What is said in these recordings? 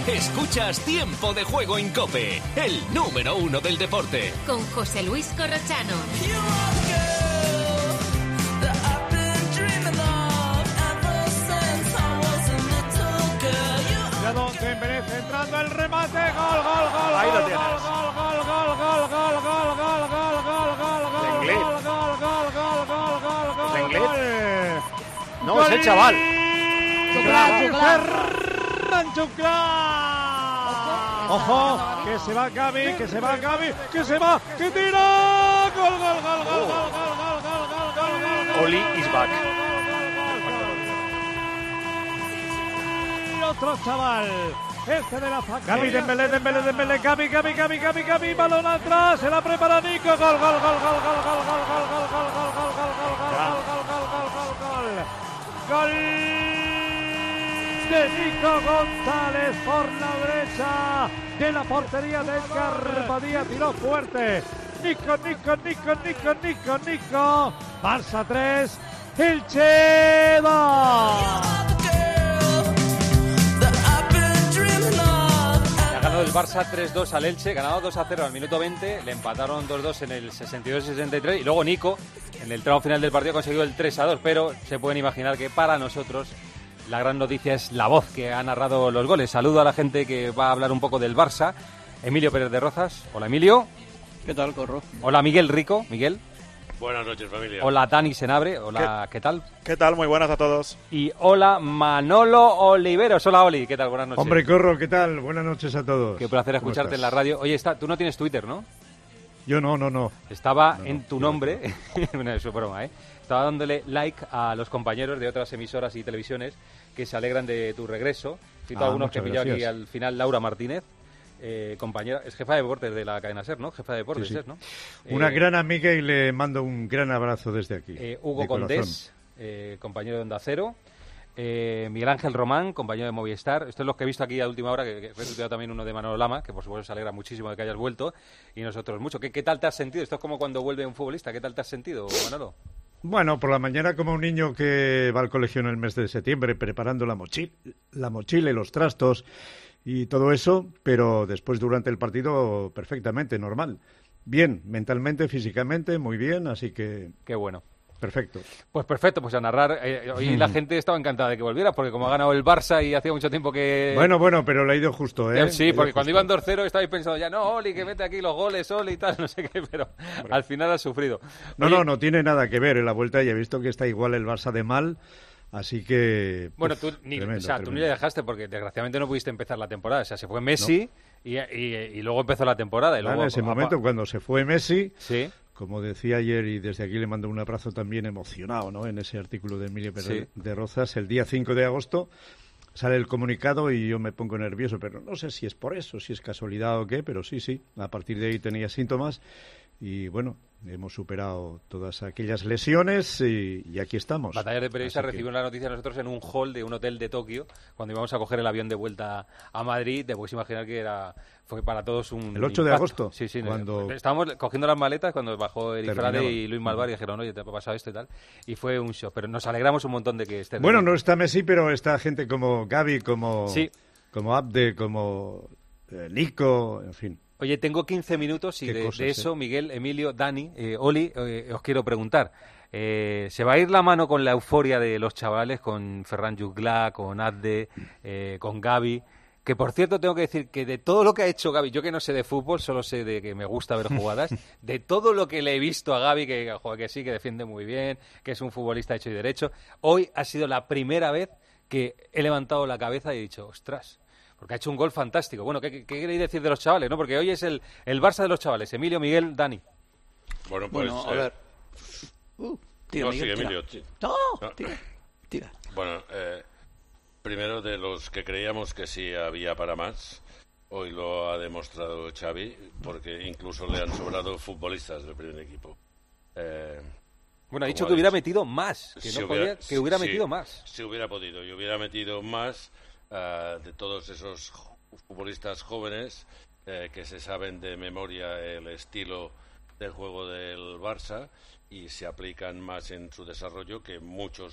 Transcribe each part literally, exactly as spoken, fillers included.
Escuchas Tiempo de Juego en COPE, el número uno del deporte. Con José Luis Corrochano. Dembélé entrando el remate, gol, gol, gol, ahí gol, lo tienes. gol, gol, gol, gol, gol, gol, gol, gol, gol, gol, gol, Lenglet. gol, gol, gol, gol, gol, gol, gol, Lenglet. gol. No, es el chaval. Ferran Chuclá. Ojo, que se va Gavi, que se va Gavi, que se va, que tira, gol, gol, gol, gol, gol, gol, gol, gol, gol, gol, gol. Oli is back. Otro chaval, este de la faca. Gavi, Dembélé, Dembélé, Dembélé, Gavi, Gavi, Gavi, Gavi, Gavi, balón atrás, se la prepara Nico, gol, gol, gol, gol, gol, gol, gol, gol, gol, gol, gol, gol, gol, gol, gol, gol, gol, gol, gol de Nico González por la derecha de la portería de Carpadía, tiró fuerte. Nico, Nico, Nico, Nico, Nico, Nico. Barça tres, Elche dos. El Barça tres dos al Elche, ganado dos a cero al minuto veinte, le empataron dos dos en el sesenta y dos sesenta y tres y luego Nico, en el tramo final del partido, consiguió el tres a dos, pero se pueden imaginar que para nosotros la gran noticia es la voz que ha narrado los goles. Saludo a la gente que va a hablar un poco del Barça. Emilio Pérez de Rozas. Hola, Emilio. ¿Qué tal, Corro? Hola, Miguel Rico. Miguel. Buenas noches, familia. Hola, Dani Senabre. Hola, ¿qué, ¿qué tal? ¿Qué tal? Muy buenas a todos. Y hola, Manolo Oliveros. Hola, Oli. ¿Qué tal? Buenas noches. Hombre, Corro, ¿qué tal? Buenas noches a todos. Qué placer escucharte en la radio. Oye, está, tú no tienes Twitter, ¿no? Yo no, no, no. Estaba no, en no, tu no, nombre, bueno, eso es broma, ¿eh? Estaba dándole like a los compañeros de otras emisoras y televisiones que se alegran de tu regreso. Cito Ah, algunos que muchas pilló aquí gracias. al final, Laura Martínez, eh, compañera, es jefa de deportes de la cadena SER, ¿no? Jefa de deportes, Sí, sí. es, ¿no? Una Eh, gran amiga y le mando un gran abrazo desde aquí. eh, Hugo de corazón. Condés, eh, compañero de Onda Cero. Eh, Miguel Ángel Román, compañero de Movistar. Estos son los que he visto aquí a última hora, que, que he estudiado también uno de Manolo Lama, que por supuesto se alegra muchísimo de que hayas vuelto, y nosotros mucho. ¿Qué, qué tal te has sentido? Esto es como cuando vuelve un futbolista. ¿Qué tal te has sentido, Manolo? Bueno, por la mañana como un niño que va al colegio en el mes de septiembre preparando la mochila, la mochila y los trastos y todo eso, pero después durante el partido perfectamente, normal. Bien, mentalmente, físicamente, muy bien, así que... Qué bueno. Perfecto. Pues perfecto, pues a narrar. Eh, hoy la gente estaba encantada de que volvieras, porque como ha ganado el Barça y hacía mucho tiempo que... Bueno, bueno, pero le ha ido justo, ¿eh? Eh, sí, porque cuando justo. iban dos cero estabais pensando ya, no, Oli, que mete aquí los goles, Oli y tal, no sé qué, pero al final has sufrido. No, Oye, no, no tiene nada que ver en la vuelta y he visto que está igual el Barça de mal, así que... Bueno, uf, tú ni, tremendo, o sea, tú ni tremendo. le dejaste porque desgraciadamente no pudiste empezar la temporada. O sea, se fue Messi y, y, y luego empezó la temporada. Y Claro, luego, en ese a- momento, cuando se fue Messi, Sí, como decía ayer, y desde aquí le mando un abrazo también emocionado, ¿no? En ese artículo de Emilio Pérez Sí. de Rozas, el día cinco de agosto sale el comunicado y yo me pongo nervioso, pero no sé si es por eso, si es casualidad o qué, pero sí, sí, a partir de ahí tenía síntomas y bueno, hemos superado todas aquellas lesiones y, y aquí estamos. Batallas de Periodistas Así que- recibimos la noticia nosotros en un hall de un hotel de Tokio, cuando íbamos a coger el avión de vuelta a Madrid. Te puedes imaginar que era fue para todos un El ocho de impacto. agosto, Sí, sí. cuando- Estábamos cogiendo las maletas cuando bajó Erifrade Terminaba. y Luis Malvar y dijeron, oye, te ha pasado esto y tal. Y fue un shock, pero nos alegramos un montón de que estés... Bueno, de- no está Messi, pero está gente como Gavi, como, Sí. como Abde, como eh, Nico, en fin. Oye, tengo quince minutos y Qué de, cosas, de eso, ¿eh? Miguel, Emilio, Dani, eh, Oli, eh, os quiero preguntar. Eh, ¿Se va a ir la mano con la euforia de los chavales, con Ferran Juglà, con Abde, eh, con Gavi? Que, por cierto, tengo que decir que de todo lo que ha hecho Gavi, yo que no sé de fútbol, solo sé de que me gusta ver jugadas, de todo lo que le he visto a Gavi, que, joder, que sí, que defiende muy bien, que es un futbolista hecho y derecho, hoy ha sido la primera vez que he levantado la cabeza y he dicho, ostras, porque ha hecho un gol fantástico. Bueno, ¿qué, qué, qué queréis decir de los chavales, no? Porque hoy es el, el Barça de los chavales. Emilio, Miguel, Dani. Bueno, pues... Bueno, a eh, ver. Uh, tira, no, Miguel, sigue, tira. Emilio. sí. No, No. tira, tira. Bueno, eh, primero de los que creíamos que sí había para más, hoy lo ha demostrado Xavi, porque incluso le han sobrado futbolistas del primer equipo. Eh, Bueno, ha dicho Como que ha hubiera dicho. metido más, que si no podía, que hubiera sí, metido más. Si hubiera podido, y hubiera metido más ah, de todos esos jo- futbolistas jóvenes eh, que se saben de memoria el estilo del juego del Barça y se aplican más en su desarrollo que muchos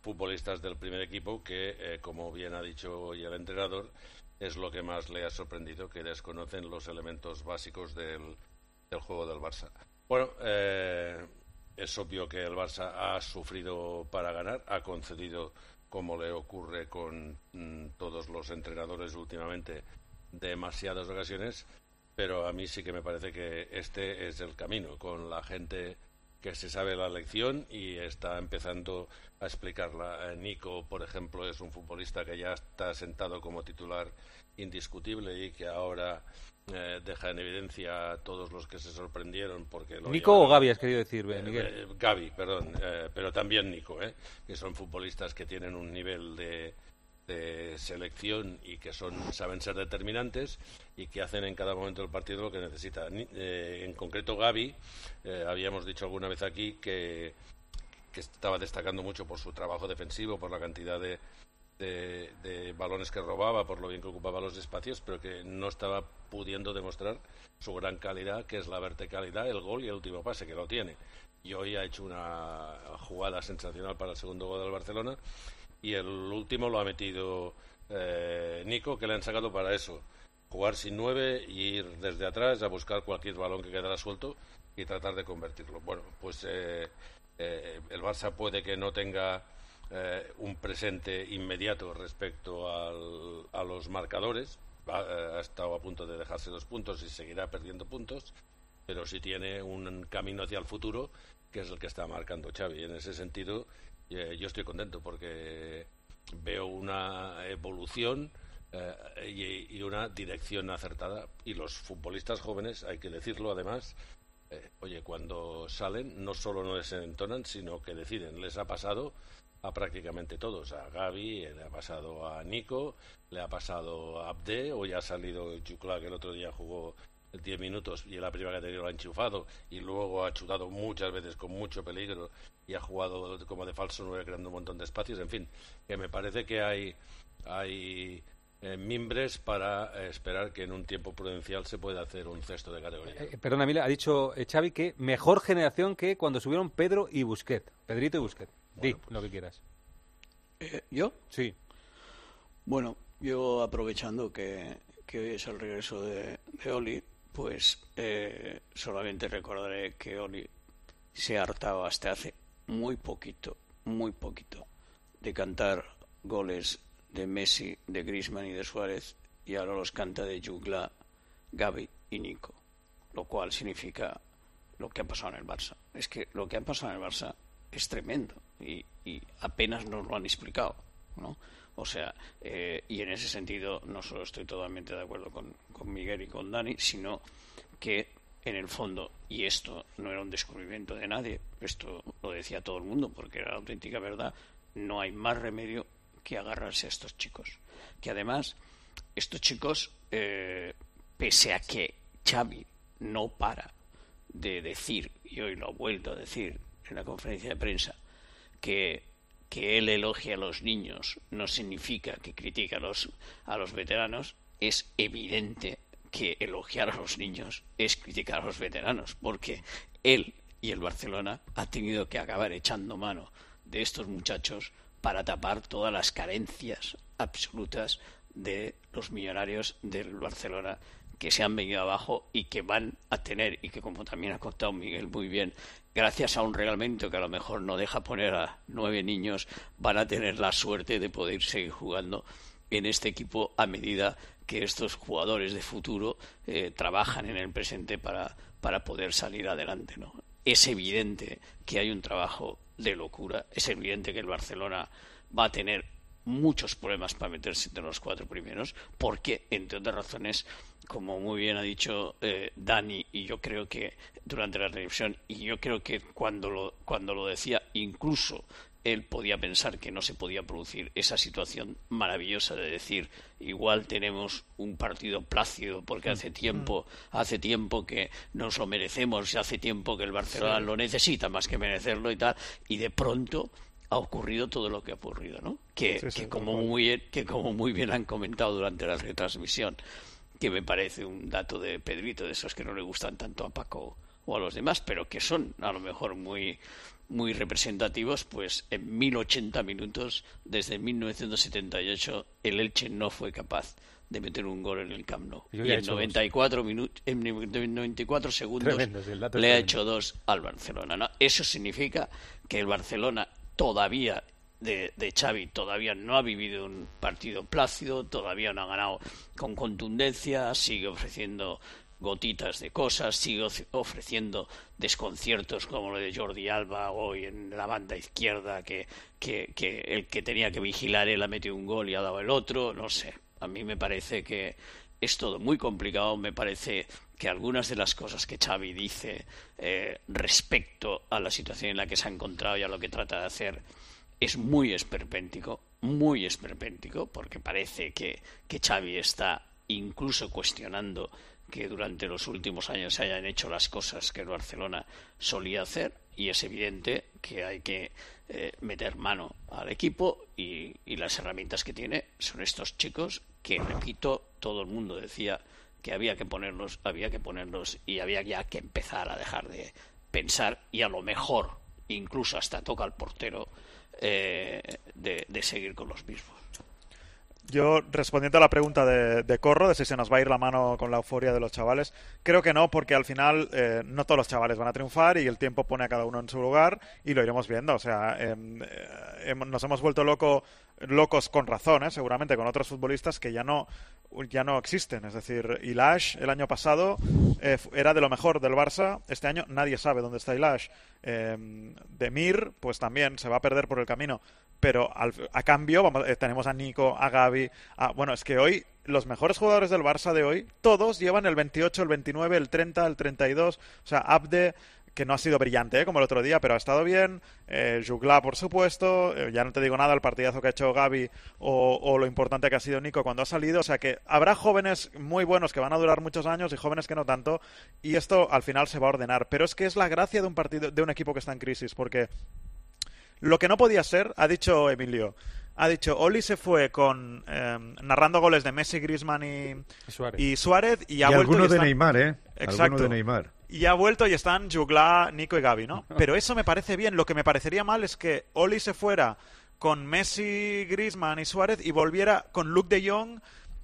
futbolistas del primer equipo que, eh, como bien ha dicho hoy el entrenador, es lo que más le ha sorprendido, que desconocen los elementos básicos del, del juego del Barça. Bueno, eh, es obvio que el Barça ha sufrido para ganar, ha concedido, como le ocurre con mm, todos los entrenadores últimamente, demasiadas ocasiones, pero a mí sí que me parece que este es el camino, con la gente que se sabe la lección y está empezando a explicarla. Nico, por ejemplo, es un futbolista que ya está sentado como titular indiscutible y que ahora eh, deja en evidencia a todos los que se sorprendieron porque lo ¿Nico llevan, o Gavi has querido decir, eh, Miguel? Eh, Gavi, perdón, eh, pero también Nico, eh, que son futbolistas que tienen un nivel de de selección y que son saben ser determinantes y que hacen en cada momento del partido lo que necesita. Eh, en concreto Gavi, eh, habíamos dicho alguna vez aquí que, que estaba destacando mucho por su trabajo defensivo, por la cantidad de, de, de balones que robaba, por lo bien que ocupaba los espacios, pero que no estaba pudiendo demostrar su gran calidad, que es la verticalidad, el gol y el último pase, que lo tiene. Y hoy ha hecho una jugada sensacional para el segundo gol del Barcelona. Y el último lo ha metido eh, Nico, que le han sacado para eso, jugar sin nueve y ir desde atrás a buscar cualquier balón que quedara suelto y tratar de convertirlo. Bueno, pues eh, eh, el Barça puede que no tenga eh, un presente inmediato respecto al, a los marcadores, ha, ha estado a punto de dejarse dos puntos y seguirá perdiendo puntos, pero sí tiene un camino hacia el futuro, que es el que está marcando Xavi. En ese sentido, yo estoy contento porque veo una evolución eh, y, y una dirección acertada, y los futbolistas jóvenes, hay que decirlo además, eh, oye, cuando salen no solo no desentonan, sino que deciden. Les ha pasado a prácticamente todos, a Gavi, le ha pasado a Nico, le ha pasado a Abde, hoy ha salido Jucla, que el otro día jugó diez minutos y en la primera categoría lo ha enchufado y luego ha chutado muchas veces con mucho peligro y ha jugado como de falso nueve creando un montón de espacios. En fin, que me parece que hay hay eh, mimbres para eh, esperar que en un tiempo prudencial se pueda hacer un cesto de categoría. Eh, perdona, Mila, ha dicho eh, Xavi que mejor generación que cuando subieron Pedro y Busquets. Pedrito y Busquets. Bueno, Di pues, lo que quieras. Eh, ¿Yo? Sí. Bueno, yo aprovechando que, que hoy es el regreso de, de Oli, pues eh, solamente recordaré que Oli se ha hartado hasta hace muy poquito, muy poquito, de cantar goles de Messi, de Griezmann y de Suárez, y ahora los canta de Jugla, Gavi y Nico, lo cual significa lo que ha pasado en el Barça. Es que lo que ha pasado en el Barça es tremendo y, y apenas nos lo han explicado, ¿no? O sea, eh, y en ese sentido no solo estoy totalmente de acuerdo con, con Miguel y con Dani, sino que en el fondo, y esto no era un descubrimiento de nadie, esto lo decía todo el mundo porque era la auténtica verdad, no hay más remedio que agarrarse a estos chicos. Que además, estos chicos, eh, pese a que Xavi no para de decir, y hoy lo ha vuelto a decir en la conferencia de prensa, que que él elogia a los niños no significa que critica a los, a los veteranos, es evidente que elogiar a los niños es criticar a los veteranos, porque él y el Barcelona ha tenido que acabar echando mano de estos muchachos para tapar todas las carencias absolutas de los millonarios del Barcelona que se han venido abajo y que van a tener, y que como también ha contado Miguel muy bien, gracias a un reglamento que a lo mejor no deja poner a nueve niños, van a tener la suerte de poder seguir jugando en este equipo a medida que estos jugadores de futuro eh, trabajan en el presente para, para poder salir adelante, ¿no? Es evidente que hay un trabajo de locura, es evidente que el Barcelona va a tener muchos problemas para meterse entre los cuatro primeros, porque, entre otras razones, como muy bien ha dicho eh, Dani, y yo creo que durante la televisión, y yo creo que cuando lo, cuando lo decía, incluso él podía pensar que no se podía producir esa situación maravillosa de decir, igual tenemos un partido plácido porque hace tiempo, hace tiempo que nos lo merecemos, y hace tiempo que el Barcelona sí lo necesita más que merecerlo y tal, y de pronto ha ocurrido todo lo que ha ocurrido, ¿no? Que, sí, sí, que, como muy bien, que como muy bien han comentado durante la retransmisión, que me parece un dato de Pedrito, de esos que no le gustan tanto a Paco o a los demás, pero que son a lo mejor muy muy representativos, pues en mil ochenta minutos, desde mil novecientos setenta y ocho, el Elche no fue capaz de meter un gol en el Camp Nou. Y en noventa y cuatro minutos, en noventa y cuatro segundos le ha hecho dos al Barcelona, ¿no? Eso significa que el Barcelona todavía de, de Xavi todavía no ha vivido un partido plácido, todavía no ha ganado con contundencia, sigue ofreciendo gotitas de cosas, sigue ofreciendo desconciertos como lo de Jordi Alba hoy en la banda izquierda, que, que, que el que tenía que vigilar él ha metido un gol y ha dado el otro, no sé. A mí me parece que es todo muy complicado, me parece que algunas de las cosas que Xavi dice eh, respecto a la situación en la que se ha encontrado y a lo que trata de hacer es muy esperpéntico, muy esperpéntico, porque parece que, que Xavi está incluso cuestionando que durante los últimos años se hayan hecho las cosas que el Barcelona solía hacer, y es evidente que hay que eh, meter mano al equipo y, y las herramientas que tiene son estos chicos que, repito, todo el mundo decía que había que ponerlos, había que ponerlos y había ya que empezar a dejar de pensar, y a lo mejor incluso hasta toca al portero eh, de, de seguir con los mismos. Yo, respondiendo a la pregunta de, de Corro, de si se nos va a ir la mano con la euforia de los chavales, creo que no, porque al final eh, no todos los chavales van a triunfar y el tiempo pone a cada uno en su lugar y lo iremos viendo. O sea, eh, eh, nos hemos vuelto loco, locos con razón, ¿eh? Seguramente con otros futbolistas que ya no ya no existen. Es decir, Ilaix el año pasado eh, era de lo mejor del Barça. Este año nadie sabe dónde está Ilaix. Eh, Demir, pues también se va a perder por el camino. Pero al, a cambio vamos, eh, tenemos a Nico, a Gavi, a, bueno, es que hoy los mejores jugadores del Barça de hoy, todos llevan el veintiocho, el veintinueve, el treinta, el treinta y dos, o sea, Abde, que no ha sido brillante, ¿eh? Como el otro día, pero ha estado bien, eh, Jugla, por supuesto, eh, ya no te digo nada, el partidazo que ha hecho Gavi o, o lo importante que ha sido Nico cuando ha salido, o sea que habrá jóvenes muy buenos que van a durar muchos años y jóvenes que no tanto, y esto al final se va a ordenar, pero es que es la gracia de un partido, de un equipo que está en crisis, porque lo que no podía ser, ha dicho Emilio, ha dicho, Oli se fue con eh, narrando goles de Messi, Griezmann y Suárez, y, Suárez, y ha y vuelto alguno y están... de Neymar, ¿eh? Exacto. Alguno de Neymar. Y ha vuelto y están Jugla, Nico y Gavi, ¿no? Pero eso me parece bien. Lo que me parecería mal es que Oli se fuera con Messi, Griezmann y Suárez y volviera con Luke de Jong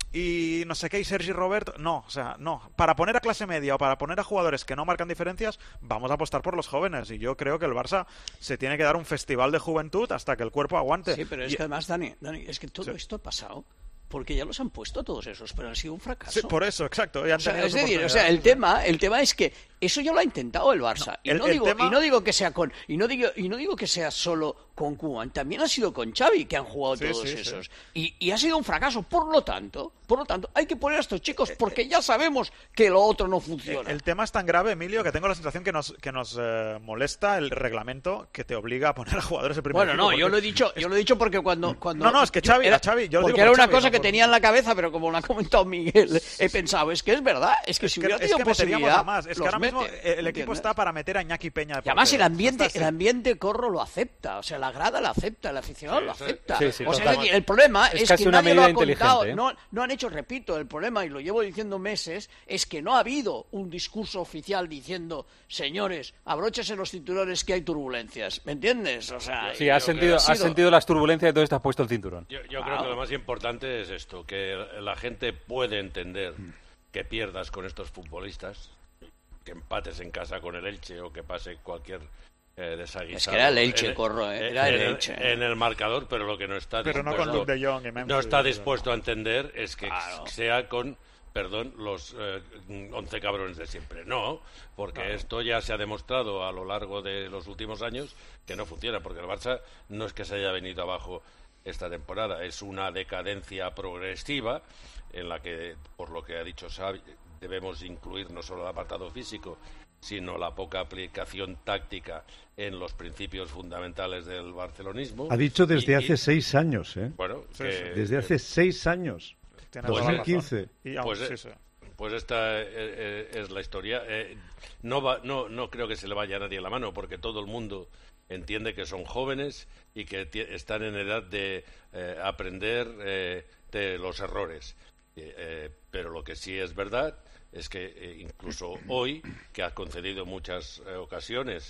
y no sé qué, y Sergi Roberto. No, o sea, no. Para poner a clase media o para poner a jugadores que no marcan diferencias, vamos a apostar por los jóvenes. Y yo creo que el Barça se tiene que dar un festival de juventud hasta que el cuerpo aguante. Sí, pero es y... que además, Dani, Dani, es que todo sí. esto ha pasado porque ya los han puesto todos esos, pero han sido un fracaso. Sí, por eso, exacto. Ya han o sea, tenido es decir, o sea, el tema, el tema es que eso ya lo ha intentado el Barça. No, y, el, no digo, tema... y no digo que sea con, y no digo, y no digo que sea solo con Koeman, también ha sido con Xavi que han jugado sí, todos sí, esos. Sí. Y, y ha sido un fracaso. Por lo tanto, por lo tanto, hay que poner a estos chicos porque ya sabemos que lo otro no funciona. El, el tema es tan grave, Emilio, que tengo la sensación que nos, que nos eh, molesta el reglamento que te obliga a poner a jugadores de primer Bueno, equipo. no, yo lo he dicho, yo lo he dicho porque cuando, cuando no, no, es que Xavi, era, Xavi yo lo porque digo era una Xavi, cosa no, que por... tenía en la cabeza, pero como lo ha comentado Miguel, he pensado, es que es verdad, es que es si que, hubiera tenido es que posibilidad, más. Es que ahora mismo el, el equipo está para meter a Iñaki Peña. Y además el ambiente, el ambiente Corro lo acepta, o sea, la grada lo acepta, el aficionado sí, lo acepta. Sí, sí, o sea, es decir, el problema es, es que nadie lo ha contado, ¿eh? no, no han hecho, repito, el problema, y lo llevo diciendo meses, es que no ha habido un discurso oficial diciendo, señores, abróchese los cinturones que hay turbulencias, ¿me entiendes? O sea, sí, has sentido, has sentido las turbulencias y entonces te has puesto el cinturón. Yo, yo creo ah. que lo más importante es esto, que la gente puede entender que pierdas con estos futbolistas, que empates en casa con el Elche o que pase cualquier eh, desaguisado. Es que era el Elche, en, Corro, ¿eh? Era en, el Elche. En el marcador, pero lo que no está pero dispuesto, no, con Luke de Jong y Memphis, no está dispuesto a entender es que claro. sea con, perdón, los eh, once cabrones de siempre. No, porque claro. esto ya se ha demostrado a lo largo de los últimos años que no funciona, porque el Barça no es que se haya venido abajo esta temporada, es una decadencia progresiva en la que, por lo que ha dicho Xavi, debemos incluir no solo el apartado físico, sino la poca aplicación táctica en los principios fundamentales del barcelonismo. Ha dicho desde y, hace y, seis años, ¿eh? Bueno, sí, que, sí. desde que, hace seis años. dos mil quince. Y aún, pues, sí, sí. pues esta es, es la historia. Eh, no, va, no, no creo que se le vaya a nadie la mano, porque todo el mundo entiende que son jóvenes y que están en edad de eh, aprender eh, de los errores. Eh, pero lo que sí es verdad es que eh, incluso hoy, que ha concedido muchas eh, ocasiones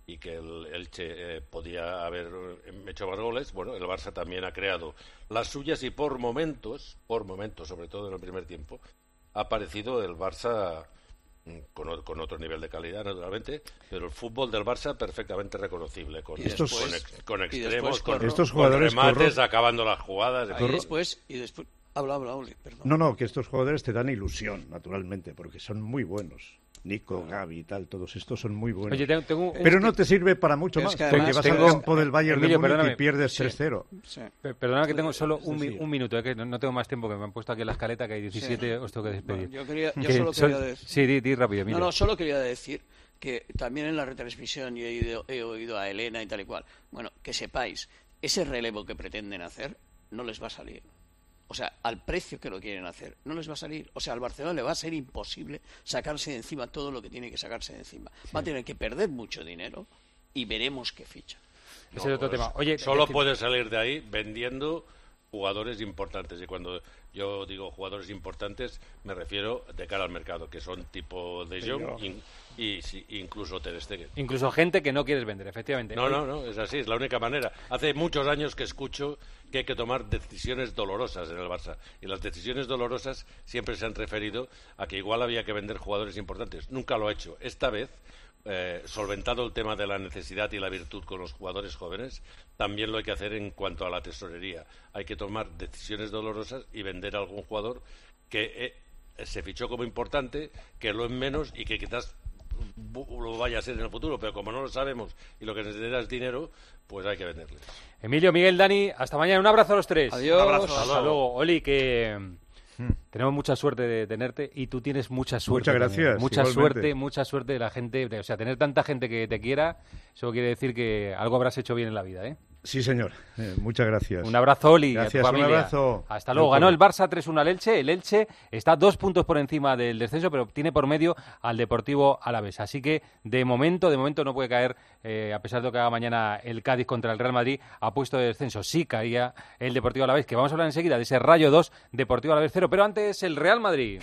y que el Elche eh, podía haber hecho más goles, bueno, el Barça también ha creado las suyas y por momentos, por momentos, sobre todo en el primer tiempo, ha aparecido el Barça con, con otro nivel de calidad, naturalmente, pero el fútbol del Barça perfectamente reconocible, con, estos, con, ex, con extremos, después, con, estos jugadores con remates, corro, acabando las jugadas. Y después, y después, habla, habla, Oli, perdón. No, no, que estos jugadores te dan ilusión, naturalmente, porque son muy buenos. Nico, Gavi y tal, todos estos son muy buenos. Oye, tengo, tengo... Pero no te sirve para mucho más, además, porque vas tengo... al campo del Bayern Emilio, de Múnich perdóname. y pierdes Sí. tres cero. Sí. Perdona que tengo solo un, Sí, mi- sí. un minuto, eh, que no, no tengo más tiempo, que me han puesto aquí en la escaleta, que hay diecisiete, Sí. os tengo que despedir. Bueno, yo quería, yo Que solo sol- quería decir... Sí, di, di rápido, Emilio. No, no, solo quería decir que también en la retransmisión yo he, ido- he oído a Elena y tal y cual. Bueno, que sepáis, ese relevo que pretenden hacer no les va a salir. O sea, al precio que lo quieren hacer, no les va a salir. O sea, al Barcelona le va a ser imposible sacarse de encima todo lo que tiene que sacarse de encima. Va a tener que perder mucho dinero y veremos qué ficha. Ese es otro pues, tema. Oye, solo es que- puede salir de ahí vendiendo jugadores importantes, y cuando yo digo jugadores importantes me refiero de cara al mercado, que son tipo De Jong in- y si- incluso Ter Stegen. Incluso gente que no quieres vender, efectivamente. No, no, no, es así, es la única manera. Hace muchos años que escucho que hay que tomar decisiones dolorosas en el Barça, y las decisiones dolorosas siempre se han referido a que igual había que vender jugadores importantes. Nunca lo ha hecho. Esta vez, eh, solventado el tema de la necesidad y la virtud con los jugadores jóvenes, también lo hay que hacer en cuanto a la tesorería. Hay que tomar decisiones dolorosas y vender a algún jugador que eh, se fichó como importante, que lo es menos y que quizás lo vaya a ser en el futuro, pero como no lo sabemos y lo que necesita es dinero, pues hay que venderle. Emilio, Miguel, Dani, hasta mañana. Un abrazo a los tres. Adiós. Un abrazo. Hasta luego. Oli, que mm, tenemos mucha suerte de tenerte y tú tienes mucha suerte. Muchas también. gracias, Mucha igualmente. suerte, mucha suerte de la gente. de- o sea, tener tanta gente que te quiera, eso quiere decir que algo habrás hecho bien en la vida, ¿eh? Sí, señor. Eh, muchas gracias. Un abrazo, Oli, Gracias, a tu un familia. abrazo. Hasta luego. Ganó el Barça tres uno al Elche. El Elche está dos puntos por encima del descenso, pero tiene por medio al Deportivo Alavés. Así que, de momento, de momento no puede caer, eh, a pesar de lo que haga mañana el Cádiz contra el Real Madrid, a puesto de descenso. Sí caía el Deportivo Alavés, que vamos a hablar enseguida de ese Rayo dos, Deportivo Alavés cero. Pero antes, el Real Madrid.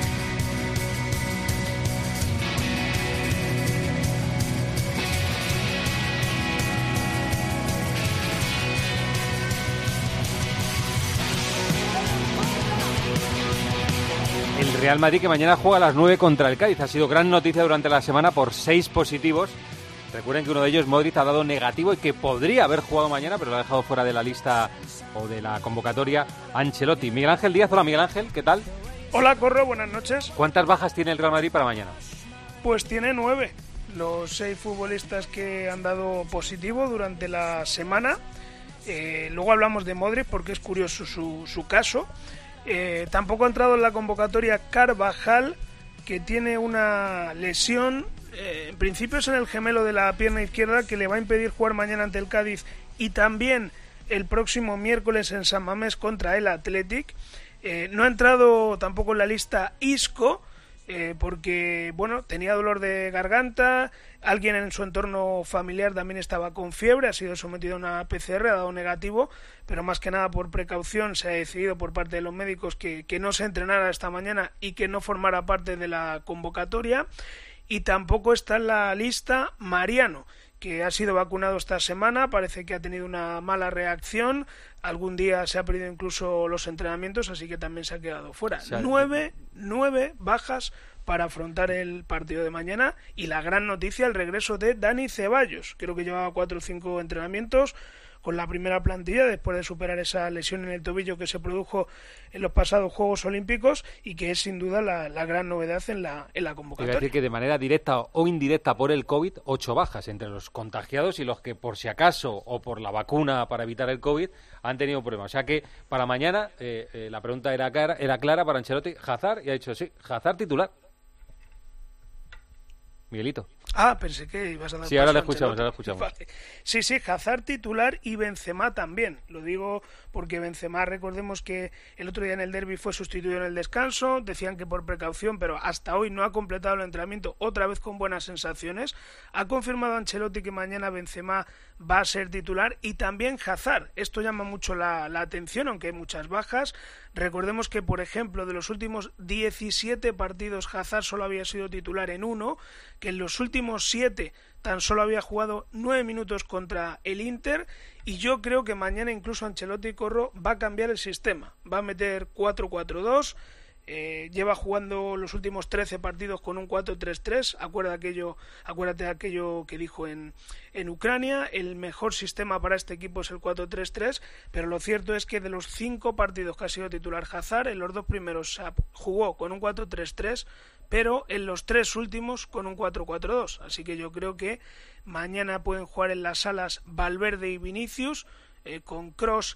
El Real Madrid que mañana juega a las nueve contra el Cádiz. Ha sido gran noticia durante la semana por seis positivos. Recuerden que uno de ellos, Modric, ha dado negativo y que podría haber jugado mañana, pero lo ha dejado fuera de la lista o de la convocatoria Ancelotti. Miguel Ángel Díaz, hola Miguel Ángel, ¿qué tal? Hola, Corro, buenas noches. ¿Cuántas bajas tiene el Real Madrid para mañana? Pues tiene nueve. Los seis futbolistas que han dado positivo durante la semana. Eh, luego hablamos de Modric porque es curioso su, su caso. Eh, tampoco ha entrado en la convocatoria Carvajal, que tiene una lesión. Eh, en principio es en el gemelo de la pierna izquierda, que le va a impedir jugar mañana ante el Cádiz y también el próximo miércoles en San Mamés contra el Athletic. Eh, no ha entrado tampoco en la lista Isco, eh, porque bueno, tenía dolor de garganta, alguien en su entorno familiar también estaba con fiebre, ha sido sometido a una P C R, ha dado negativo, pero más que nada por precaución se ha decidido por parte de los médicos que, que no se entrenara esta mañana y que no formara parte de la convocatoria. Y tampoco está en la lista Mariano, que ha sido vacunado esta semana, parece que ha tenido una mala reacción, algún día se ha perdido incluso los entrenamientos, así que también se ha quedado fuera. O sea, nueve, nueve bajas para afrontar el partido de mañana, y la gran noticia, el regreso de Dani Ceballos. Creo que llevaba cuatro o cinco entrenamientos con la primera plantilla después de superar esa lesión en el tobillo que se produjo en los pasados Juegos Olímpicos y que es sin duda la, la gran novedad en la, en la Iba a convocatoria. decir que de manera directa o indirecta por el COVID, ocho bajas entre los contagiados y los que por si acaso o por la vacuna para evitar el COVID han tenido problemas. O sea que para mañana eh, eh, la pregunta era clara, era clara para Ancelotti. Hazard, y ha dicho sí, Hazard titular. Miguelito. Ah, pensé que ibas a dar Sí, ahora paso le a escuchamos, Ancelotti. ahora le escuchamos. Vale. Sí, sí, Hazard titular y Benzema también. Lo digo porque Benzema, recordemos que el otro día en el derbi fue sustituido en el descanso, decían que por precaución, pero hasta hoy no ha completado el entrenamiento, otra vez con buenas sensaciones. Ha confirmado Ancelotti que mañana Benzema va a ser titular y también Hazard. Esto llama mucho la, la atención, aunque hay muchas bajas. Recordemos que, por ejemplo, de los últimos diecisiete partidos, Hazard solo había sido titular en uno, que en los últimos siete tan solo había jugado nueve minutos contra el Inter, y yo creo que mañana incluso Ancelotti, Corro, va a cambiar el sistema, va a meter cuatro cuatro dos. Eh, lleva jugando los últimos trece partidos con un cuatro tres tres. Acuérdate aquello, acuérdate de aquello que dijo en, en Ucrania. El mejor sistema para este equipo es el cuatro tres tres, pero lo cierto es que de los cinco partidos que ha sido titular Hazard, en los dos primeros jugó con un cuatro tres tres, pero en los tres últimos con un cuatro cuatro dos. Así que yo creo que mañana pueden jugar en las alas Valverde y Vinicius, eh, con Kroos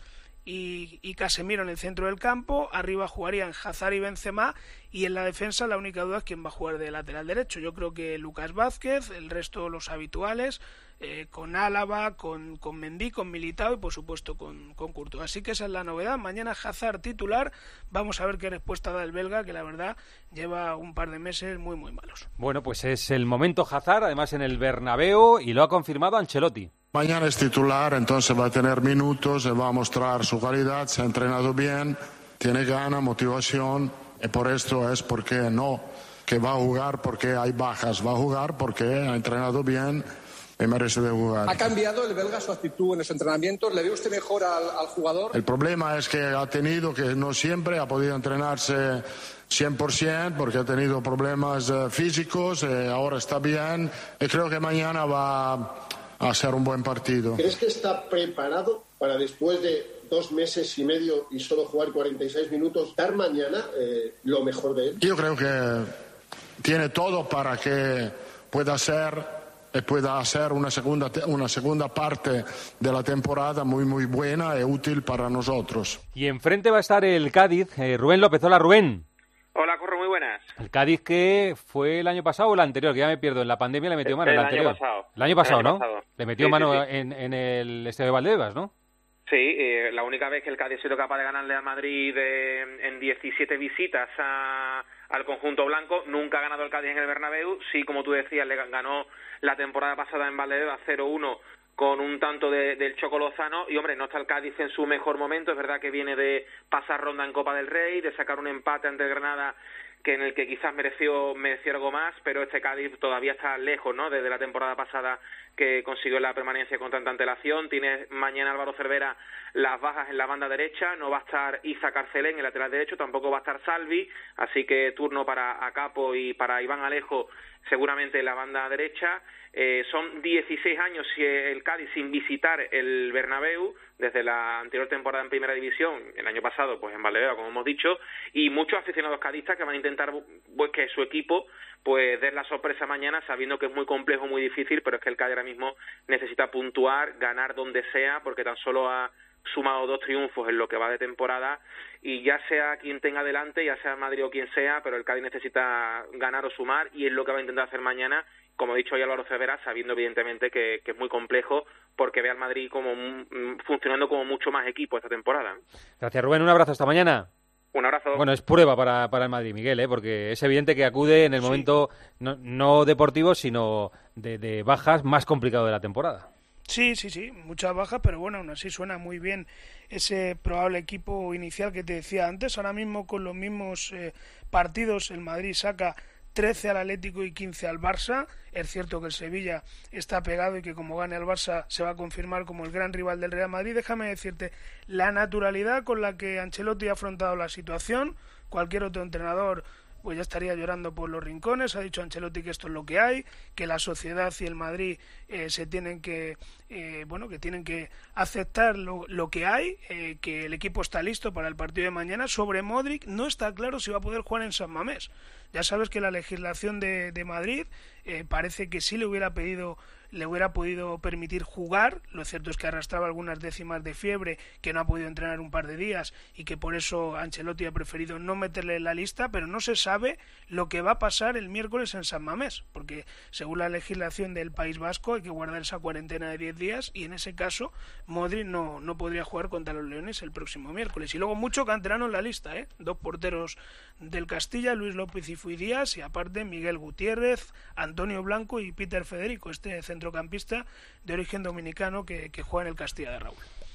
Y, y Casemiro en el centro del campo. Arriba jugarían Hazard y Benzema, y en la defensa la única duda es quién va a jugar de lateral derecho. Yo creo que Lucas Vázquez, el resto los habituales, eh, con Álava, con, con Mendy, con Militao y por supuesto con, con Courtois. Así que esa es la novedad. Mañana Hazard titular. Vamos a ver qué respuesta da el belga, que la verdad lleva un par de meses muy muy malos. Bueno, pues es el momento Hazard, además en el Bernabéu, y lo ha confirmado Ancelotti. Mañana es titular, entonces va a tener minutos, va a mostrar su calidad, se ha entrenado bien, tiene ganas, motivación, y por esto es porque no, que va a jugar porque hay bajas, va a jugar porque ha entrenado bien y merece de jugar. ¿Ha cambiado el belga su actitud en los entrenamientos? ¿Le ve usted mejor al, al jugador? El problema es que ha tenido que no siempre ha podido entrenarse cien por ciento porque ha tenido problemas uh, físicos, eh, ahora está bien y creo que mañana va a ser un buen partido. ¿Crees que está preparado para, después de dos meses y medio y solo jugar cuarenta y seis minutos, dar mañana eh, lo mejor de él? Yo creo que tiene todo para que pueda ser y pueda hacer una segunda, una segunda parte de la temporada muy muy buena y útil para nosotros. Y enfrente va a estar el Cádiz. eh, Rubén López. Hola, Rubén. Hola, Corro, muy buenas. El Cádiz, que fue el año pasado o el anterior, que ya me pierdo, en la pandemia le metió mano. El, el anterior. Año pasado. El año pasado, el año ¿no? Pasado. Le metió sí, mano sí, sí. En, en el Estadio de Valdebebas, ¿no? Sí, eh, la única vez que el Cádiz ha sido capaz de ganarle al Madrid de, en diecisiete visitas a, al conjunto blanco. Nunca ha ganado el Cádiz en el Bernabéu. Sí, como tú decías, le ganó la temporada pasada en Valdebebas cero uno con un tanto de, del Choco Lozano. Y, hombre, no está el Cádiz en su mejor momento. Es verdad que viene de pasar ronda en Copa del Rey, de sacar un empate ante el Granada, que en el que quizás mereció, mereció algo más, pero este Cádiz todavía está lejos, ¿no?, desde la temporada pasada, que consiguió la permanencia con tanta antelación. Tiene mañana Álvaro Cervera las bajas en la banda derecha, no va a estar Iza Carcelén en el lateral derecho, tampoco va a estar Salvi, así que turno para Acapo y para Iván Alejo seguramente en la banda derecha. Eh, son dieciséis años el Cádiz sin visitar el Bernabéu, desde la anterior temporada en Primera División, el año pasado pues en Valdebebas, como hemos dicho, y muchos aficionados cadistas que van a intentar pues que su equipo pues dé la sorpresa mañana, sabiendo que es muy complejo, muy difícil, pero es que el Cádiz ahora mismo necesita puntuar, ganar donde sea, porque tan solo ha sumado dos triunfos en lo que va de temporada, y ya sea quien tenga delante, ya sea Madrid o quien sea, pero el Cádiz necesita ganar o sumar, y es lo que va a intentar hacer mañana, como ha dicho hoy Álvaro Cervera, sabiendo evidentemente que, que es muy complejo, porque ve al Madrid como mm, funcionando como mucho más equipo esta temporada. Gracias, Rubén, un abrazo, hasta mañana. Un abrazo. Bueno, es prueba para, para el Madrid, Miguel, ¿eh? Porque es evidente que acude en el sí. momento no, no deportivo, sino de, de bajas más complicado de la temporada. Sí, sí, sí, muchas bajas, pero bueno, aún así suena muy bien ese probable equipo inicial que te decía antes. Ahora mismo con los mismos eh, partidos el Madrid saca trece al Atlético y quince al Barça. Es cierto que el Sevilla está pegado y que como gane el Barça se va a confirmar como el gran rival del Real Madrid. Déjame decirte la naturalidad con la que Ancelotti ha afrontado la situación. Cualquier otro entrenador pues ya estaría llorando por los rincones. Ha dicho Ancelotti que esto es lo que hay, que la sociedad y el Madrid eh, se tienen que eh, bueno que tienen que aceptar lo, lo que hay, eh, que el equipo está listo para el partido de mañana. Sobre Modric no está claro si va a poder jugar en San Mamés. Ya sabes que la legislación de, de Madrid eh, parece que sí le hubiera pedido le hubiera podido permitir jugar. Lo cierto es que arrastraba algunas décimas de fiebre, que no ha podido entrenar un par de días y que por eso Ancelotti ha preferido no meterle en la lista, pero no se sabe lo que va a pasar el miércoles en San Mamés, porque según la legislación del País Vasco hay que guardar esa cuarentena de diez días y en ese caso Modric no, no podría jugar contra los Leones el próximo miércoles. Y luego mucho canterano en la lista, ¿eh? Dos porteros del Castilla, Luis López y Fui Díaz, y aparte Miguel Gutiérrez, Antonio Blanco y Peter Federico, este centrocampista de origen dominicano que, que juega en el Castilla de Raúl.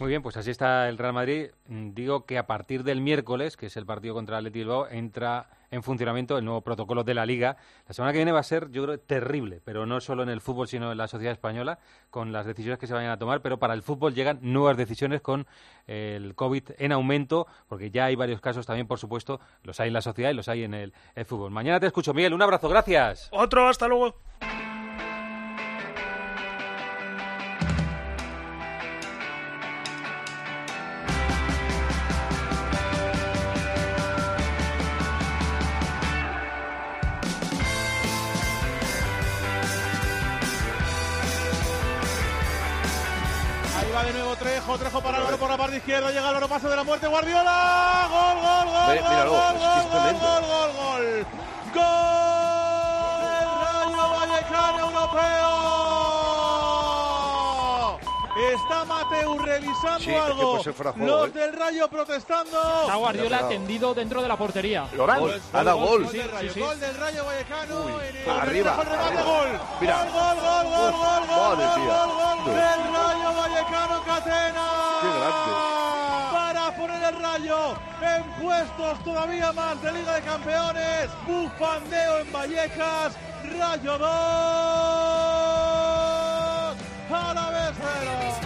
Muy bien, pues así está el Real Madrid. Digo que a partir del miércoles, que es el partido contra el Athletic Bilbao, entra en funcionamiento el nuevo protocolo de la Liga. La semana que viene va a ser, yo creo, terrible, pero no solo en el fútbol, sino en la sociedad española, con las decisiones que se vayan a tomar, pero para el fútbol llegan nuevas decisiones con el COVID en aumento, porque ya hay varios casos también, por supuesto, los hay en la sociedad y los hay en el, el fútbol. Mañana te escucho, Miguel, un abrazo, gracias. Otro, hasta luego. De nuevo Trejo, Trejo para Álvaro por la parte izquierda, llega Álvaro, pase de la muerte, Guardiola, gol, gol, gol, Ve, gol, míralo, gol, es que es gol, tremendo. gol, gol, gol, gol, el Rayo Vallecano europeo. Está Mateu revisando Sí, es que algo, puede ser fuera de juego, los ¿eh? del Rayo protestando. Está Guardiola tendido dentro de la portería. Lorán, ha dado gol. Gol del Rayo, Sí, sí. gol del Rayo Vallecano. Uy, en el arriba, el remate, arriba. gol. Mira. Gol, gol, gol, gol, Uf, gol, gol, madre gol, mía. gol, gol del Rayo Vallecano Catena. Qué grande. Para poner el Rayo en puestos todavía más de Liga de Campeones. Bufandeo en Vallecas. Rayo dos, Alavés cero.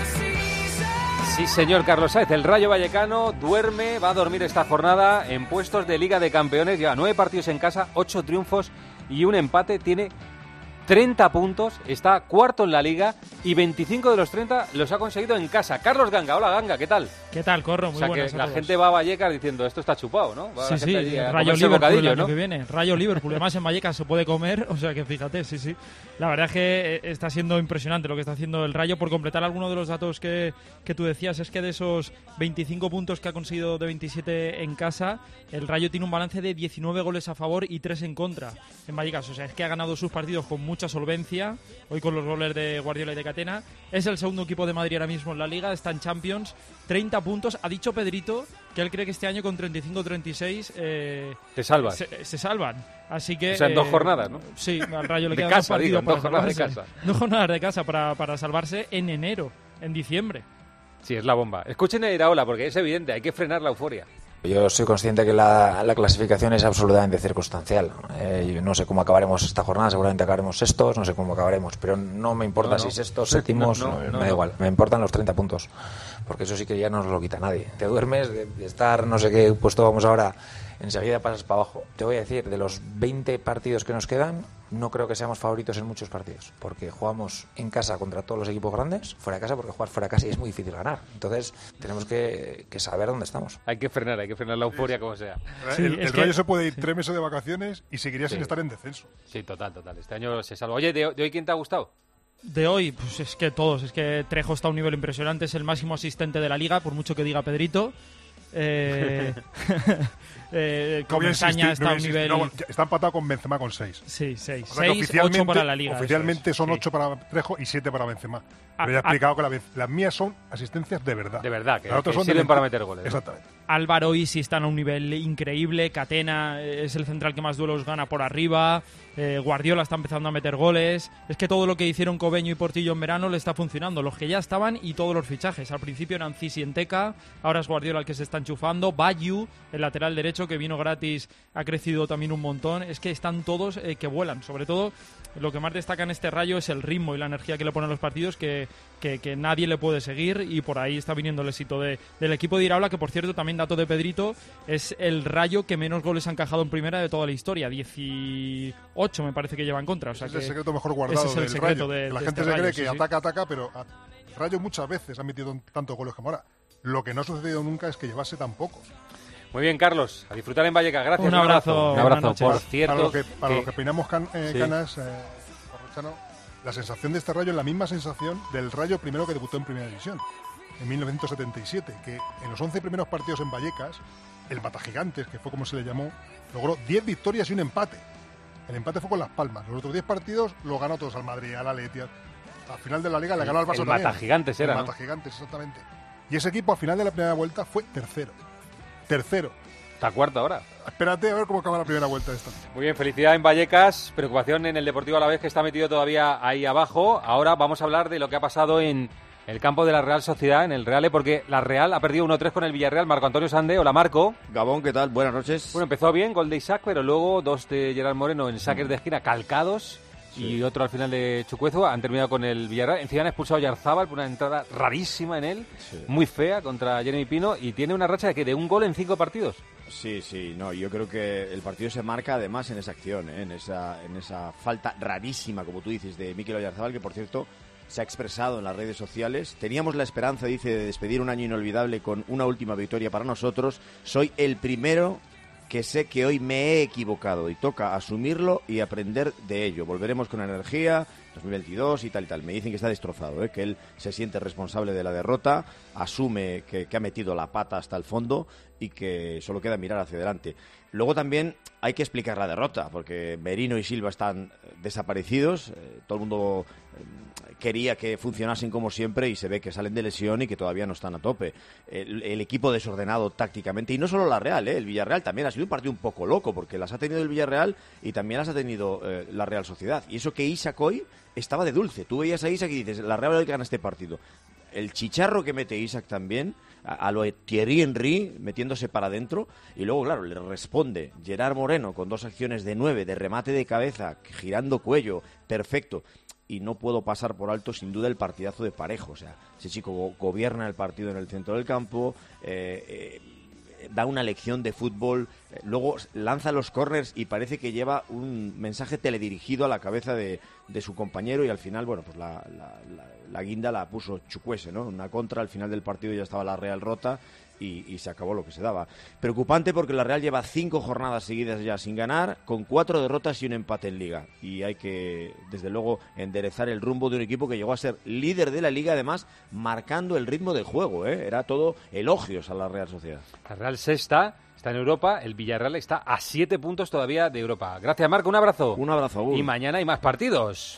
Sí, señor Carlos Sáez, el Rayo Vallecano duerme, va a dormir esta jornada en puestos de Liga de Campeones. Lleva nueve partidos en casa, ocho triunfos y un empate. Tiene treinta puntos, está cuarto en la Liga y veinticinco de los treinta los ha conseguido en casa. Carlos Ganga, hola Ganga, ¿qué tal? ¿Qué tal, Corro? Muy o sea, buenas que a la todos. gente va a Vallecas diciendo, esto está chupado, ¿no? Va Sí, la sí, gente allí a Rayo comerse Liverpool bocadillo, el año ¿no? que viene. Rayo Liverpool, además en Vallecas se puede comer, o sea que fíjate, sí, sí. La verdad es que está siendo impresionante lo que está haciendo el Rayo. Por completar alguno de los datos que, que tú decías, es que de esos veinticinco puntos que ha conseguido de veintisiete en casa, el Rayo tiene un balance de diecinueve goles a favor y tres en contra en Vallecas. O sea, es que ha ganado sus partidos con mucha solvencia, hoy con los goles de Guardiola y de Catena. Es el segundo equipo de Madrid ahora mismo en la Liga, está en Champions, treinta puntos. Ha dicho Pedrito que él cree que este año con treinta y cinco treinta y seis eh, Te salvas. se, se salvan. Así que, O sea, en dos eh, jornadas, ¿no? Sí, al Rayo le De quedan casa, dos partidos digo, para dos jornadas de salvarse. casa. Dos jornadas de casa para, para salvarse en enero, en diciembre. Sí, es la bomba. Escuchen a Iraola, porque es evidente, hay que frenar la euforia. Yo soy consciente que la, la clasificación es absolutamente circunstancial. Eh, yo no sé cómo acabaremos esta jornada, seguramente acabaremos sextos, no sé cómo acabaremos, pero no me importa No, no. si sextos, séptimos, No, no, me no, da no. igual. Me importan los treinta puntos, porque eso sí que ya no nos lo quita nadie. Te duermes de, de estar, no sé qué puesto vamos ahora, enseguida pasas para abajo. Te voy a decir, de los veinte partidos que nos quedan, no creo que seamos favoritos en muchos partidos, porque jugamos en casa contra todos los equipos grandes, fuera de casa, porque jugar fuera de casa es muy difícil ganar. Entonces tenemos que, que saber dónde estamos. Hay que frenar, hay que frenar la euforia como sea. Sí, el el Rayo se puede ir sí. tres meses de vacaciones y seguiría Sí. sin estar en descenso. Sí, total, total. Este año se salva. Oye, ¿de, de hoy quién te ha gustado? De hoy, pues es que todos, es que Trejo está a un nivel impresionante, es el máximo asistente de la Liga, por mucho que diga Pedrito. Eh, eh, No voy a insistir, Comesaña está no a voy un a insistir. nivel... No, bueno, ya está empatado con Benzema con seis. Sí, seis. O sea que Seis, oficialmente- ocho para la Liga. Oficialmente eso son es, ocho para Trejo y siete para Benzema. Ah, Pero ya he ah. explicado que la, las mías son asistencias de verdad. De verdad, que, Las otras que son de sirven mentira. para meter goles. ¿no? Exactamente. Álvaro Isi están a un nivel increíble, Catena es el central que más duelos gana por arriba, eh, Guardiola está empezando a meter goles, es que todo lo que hicieron Cobeño y Portillo en verano le está funcionando, los que ya estaban y todos los fichajes, al principio eran Cis y Enteca, ahora es Guardiola el que se está enchufando, Bayu, el lateral derecho que vino gratis, ha crecido también un montón, es que están todos eh, que vuelan, sobre todo lo que más destaca en este Rayo es el ritmo y la energía que le ponen los partidos que, que, que nadie le puede seguir y por ahí está viniendo el éxito de, del equipo de Iraola, que por cierto también dato de Pedrito, es el Rayo que menos goles ha encajado en primera de toda la historia, dieciocho me parece que lleva en contra. O sea Es que el secreto mejor guardado ese es el del secreto Rayo. de, Que la de gente este se cree Rayo, que sí, sí. ataca, ataca, pero a- Rayo muchas veces ha metido tantos goles como ahora. Lo que no ha sucedido nunca es que llevase tan pocos. Muy bien, Carlos. A disfrutar en Vallecas. Gracias. Un abrazo, Un abrazo. buenas Por noches. cierto, Para los que, para que- los que peinamos can- eh, Sí. canas, eh, Corrochano, la sensación de este Rayo es la misma sensación del Rayo primero que debutó en Primera División, en mil novecientos setenta y siete, que en los once primeros partidos en Vallecas, el Matagigantes, que fue como se le llamó, logró diez victorias y un empate. El empate fue con Las Palmas. Los otros diez partidos los ganó todos al Madrid, al Atleti. Al final de la Liga le El- ganó al Barça el también. Matagigantes era, El ¿no? Matagigantes, exactamente. Y ese equipo al final de la primera vuelta fue tercero. Tercero. Está cuarto ahora. Espérate a ver cómo acaba la primera vuelta de esta. Muy bien, felicidad en Vallecas, preocupación en el Deportivo Alavés que está metido todavía ahí abajo. Ahora vamos a hablar de lo que ha pasado en el campo de la Real Sociedad, en el Real, porque la Real ha perdido uno tres con el Villarreal. Marco Antonio Sande, hola Marco. Gabón, ¿qué tal? Buenas noches. Bueno, empezó bien, gol de Isaac, pero luego dos de Gerard Moreno en saques de esquina calcados. Sí. Y otro al final de Chucuezo. Han terminado con el Villarreal. Encima han expulsado a Yarzábal por una entrada rarísima en él, sí. muy fea, contra Jeremy Pino, y tiene una racha de que de un gol en cinco partidos. Sí, sí, no, yo creo que el partido se marca además en esa acción, ¿eh? en esa en esa falta rarísima, como tú dices, de Mikel Oyarzabal, que por cierto se ha expresado en las redes sociales. Teníamos la esperanza, dice, de despedir un año inolvidable con una última victoria para nosotros. Soy el primero que sé que hoy me he equivocado y toca asumirlo y aprender de ello. Volveremos con energía, dos mil veintidós y tal y tal. Me dicen que está destrozado, ¿eh? que él se siente responsable de la derrota, asume que, que ha metido la pata hasta el fondo y que solo queda mirar hacia adelante. Luego también hay que explicar la derrota, porque Merino y Silva están desaparecidos, eh, todo el mundo eh, quería que funcionasen como siempre y se ve que salen de lesión y que todavía no están a tope. El, el equipo desordenado tácticamente, y no solo la Real, ¿eh? el Villarreal también ha sido un partido un poco loco, porque las ha tenido el Villarreal y también las ha tenido eh, la Real Sociedad. Y eso que Isaac hoy estaba de dulce. Tú veías a Isaac y dices, la Real hoy gana este partido. El chicharro que mete Isaac también, a, a lo de Thierry Henry metiéndose para adentro, y luego, claro, le responde Gerard Moreno con dos acciones de nueve, de remate de cabeza, girando cuello, perfecto. Y no puedo pasar por alto, sin duda, el partidazo de Parejo. O sea, ese chico go- gobierna el partido en el centro del campo, eh, eh, da una lección de fútbol, eh, luego lanza los córners y parece que lleva un mensaje teledirigido a la cabeza de, de su compañero, y al final, bueno, pues la, la, la, la guinda la puso Chukwueze, ¿no? Una contra, al final del partido ya estaba la Real rota y, y se acabó lo que se daba. Preocupante porque la Real lleva cinco jornadas seguidas ya sin ganar, con cuatro derrotas y un empate en Liga, y hay que, desde luego, enderezar el rumbo de un equipo que llegó a ser líder de la Liga, además marcando el ritmo del juego, ¿eh? Era todo elogios a la Real Sociedad. La Real sexta está en Europa, el Villarreal está a siete puntos todavía de Europa. Gracias, Marco, un abrazo. Un abrazo, Agur. Y mañana hay más partidos.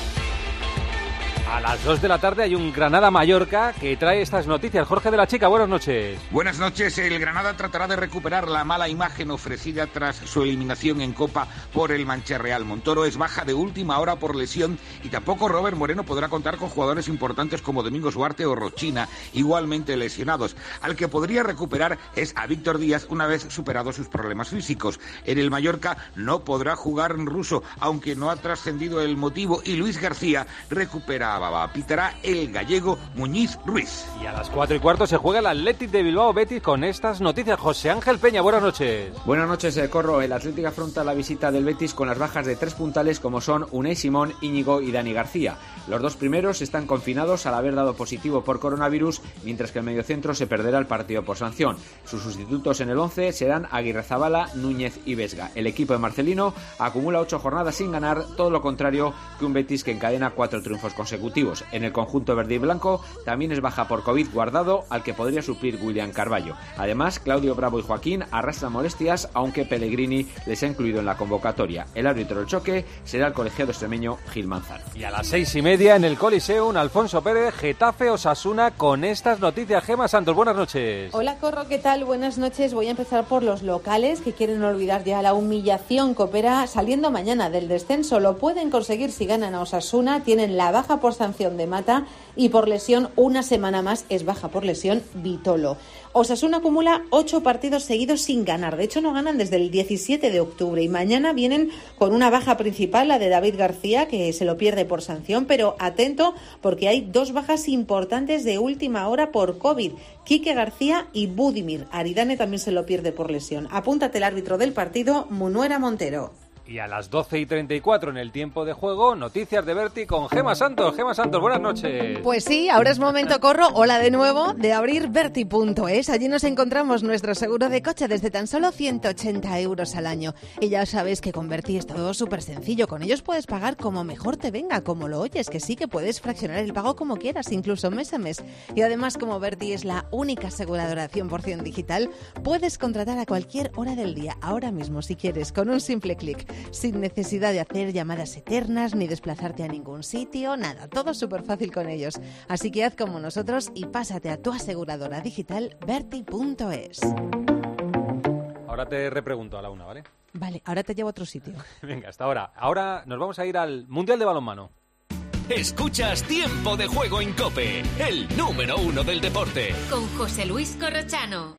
A las dos de la tarde hay un Granada-Mallorca que trae estas noticias. Jorge de la Chica, buenas noches. Buenas noches. El Granada tratará de recuperar la mala imagen ofrecida tras su eliminación en Copa por el Mancha-Real. Montoro es baja de última hora por lesión y tampoco Robert Moreno podrá contar con jugadores importantes como Domingos Duarte o Rochina, igualmente lesionados. Al que podría recuperar es a Víctor Díaz una vez superados sus problemas físicos. En el Mallorca no podrá jugar en ruso, aunque no ha trascendido el motivo, y Luis García recupera a Baba. Pitará el gallego Muñiz Ruiz. Y a las cuatro y cuarto se juega el Athletic de Bilbao Betis con estas noticias. José Ángel Peña, buenas noches. Buenas noches, eh, Corro. El Athletic afronta la visita del Betis con las bajas de tres puntales como son Unai Simón, Íñigo y Dani García. Los dos primeros están confinados al haber dado positivo por coronavirus, mientras que el mediocentro se perderá el partido por sanción. Sus sustitutos en el once serán Aguirrezabala, Núñez y Vesga. El equipo de Marcelino acumula ocho jornadas sin ganar, todo lo contrario que un Betis que encadena cuatro triunfos consecutivos. En el conjunto verde y blanco también es baja por COVID Guardado, al que podría suplir William Carballo. Además, Claudio Bravo y Joaquín arrastran molestias, aunque Pellegrini les ha incluido en la convocatoria. El árbitro del choque será el colegiado extremeño Gil Manzano. Y a las seis y media en el Coliseum, Alfonso Pérez, Getafe Osasuna con estas noticias. Gema Santos, buenas noches. Hola Corro, ¿qué tal? Buenas noches. Voy a empezar por los locales, que quieren olvidar ya la humillación que opera saliendo mañana del descenso. Lo pueden conseguir si ganan a Osasuna. Tienen la baja por sanción de Mata y por lesión una semana más es baja por lesión Vitolo. Osasuna acumula ocho partidos seguidos sin ganar. De hecho, no ganan desde el diecisiete de octubre. Y mañana vienen con una baja principal, la de David García, que se lo pierde por sanción. Pero atento, porque hay dos bajas importantes de última hora por COVID. Quique García y Budimir. Aridane también se lo pierde por lesión. Apúntate el árbitro del partido, Munuera Montero. Y a las doce y treinta y cuatro en el tiempo de juego, noticias de Berti con Gema Santos. Gema Santos, buenas noches. Pues sí, ahora es momento, Corro, hola de nuevo, de abrir Berti punto es. Allí nos encontramos nuestro seguro de coche desde tan solo ciento ochenta euros al año. Y ya sabes que con Berti es todo súper sencillo. Con ellos puedes pagar como mejor te venga, como lo oyes, que sí que puedes fraccionar el pago como quieras, incluso mes a mes. Y además, como Berti es la única aseguradora cien por ciento digital, puedes contratar a cualquier hora del día, ahora mismo si quieres, con un simple clic. Sin necesidad de hacer llamadas eternas ni desplazarte a ningún sitio, nada, todo súper fácil con ellos. Así que haz como nosotros y pásate a tu aseguradora digital Berti punto es. Ahora te repregunto a la una, ¿vale? Vale, ahora te llevo a otro sitio. Venga, hasta ahora. Ahora nos vamos a ir al Mundial de Balonmano. Escuchas Tiempo de Juego en COPE, el número uno del deporte. Con José Luis Corrochano.